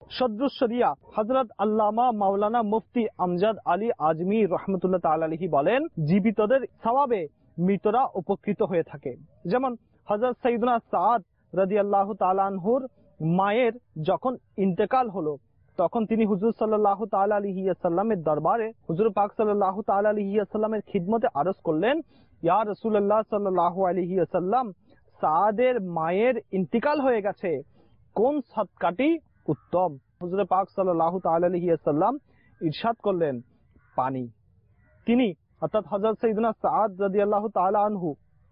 সদরুশরিয়া হযরত আল্লামা মাওলানা মুফতি আমজাদ আলী আজমি রহমতুল্লাহ তাআলা আলাইহি বলেন, জীবিতদের সওয়াবে মৃতরা উপকৃত হয়ে থাকে। যেমন হযরত সাইয়্যিদুনা সাদ রাদিয়াল্লাহু তাআলা আনহুর মায়ের যখন ইন্তেকাল হলো, তখন তিনি হুজুর সাল্লাল্লাহু তাআলা আলাইহি ওয়াসাল্লামের দরবারে হুজুর পাক সাল্লাল্লাহু তাআলা আলাইহি ওয়াসাল্লামের খিদমতে আরজ করলেন, ইয়া রাসূলুল্লাহ সাল্লাল্লাহু আলাইহি ওয়াসাল্লাম, সাদের মায়ের ইন্তেকাল হয়ে গেছে, কোন সদকাটি উত্তম? হুজুর পাক সাল্লাল্লাহু তাআলা আলাইহি ওয়াসাল্লাম ইরশাদ করলেন, পানি। তিনি অর্থাৎ হযরত সাইয়্যিদুনা সাদ রাদিয়াল্লাহু তাআলা আনহু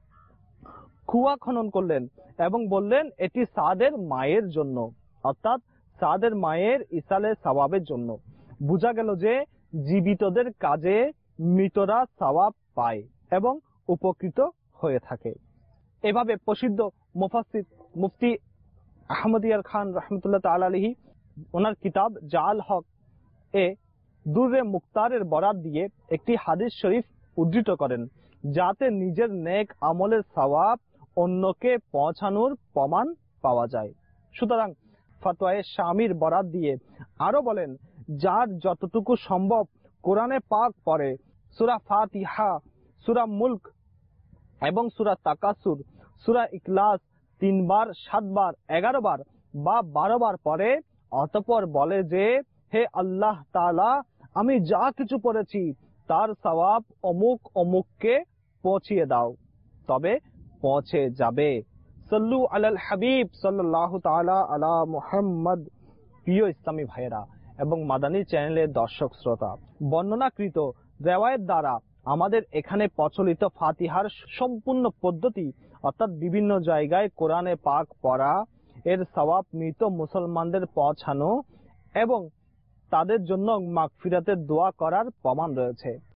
কুয়া খনন করলেন এবং বললেন, এটি সাদের মায়ের জন্য, অর্থাৎ সাদের মায়ের ইসালে সওয়াবের জন্য। বোঝা গেল যে জীবিতদের কাজে মৃতরা সওয়াব পায় এবং উপকৃত হয়ে থাকে। এভাবে প্রসিদ্ধ মুফাসসির মুফতি আহমদ ইয়ার খান রহমতুল্লাহ তাআলা আলাইহি ওনার কিতাব জাল হক এ দুররে মুক্তারের বরাত দিয়ে একটি হাদিস শরীফ উদ্ধৃত করেন, যাতে নিজের নেক আমলের সওয়াব অন্যকে পৌঁছানোর প্রমাণ পাওয়া যায়। সুতরাং ফতোয়ায়ে শামির বরাত দিয়ে আরো বলেন, যার যতটুকু সম্ভব কোরআনে পাক পড়ে, সূরা ফাতিহা, সূরা মুলক এবং সূরা তাকাসুর, সূরা ইখলাস 3 বার, 7 বার, 11 বার বা 12 বার পড়ে, অতঃপর বলে যে, হে আল্লাহ তাআলা, আমি যা কিছু পড়েছি তার সওয়াব অমুক অমুককে পৌঁছিয়ে দাও, তবে পৌঁছে যাবে। সাল্লু আলাল হাবিব সাল্লাল্লাহু তাআলা আলা মুহাম্মদ। প্রিয় ইসলামী ভাইয়েরা এবং মাদানী চ্যানেলের দর্শক শ্রোতা, বর্ণনাকৃত রিওয়ায়াত দ্বারা আমাদের এখানে প্রচলিত ফাতিহার সম্পূর্ণ পদ্ধতি, অর্থাৎ বিভিন্ন জায়গায় কোরআনে পাক পড়া, এর সওয়াব মৃত মুসলমানদের পৌঁছানো এবং তাদের জন্য মাগফিরাতের দোয়া করার প্রমাণ রয়েছে।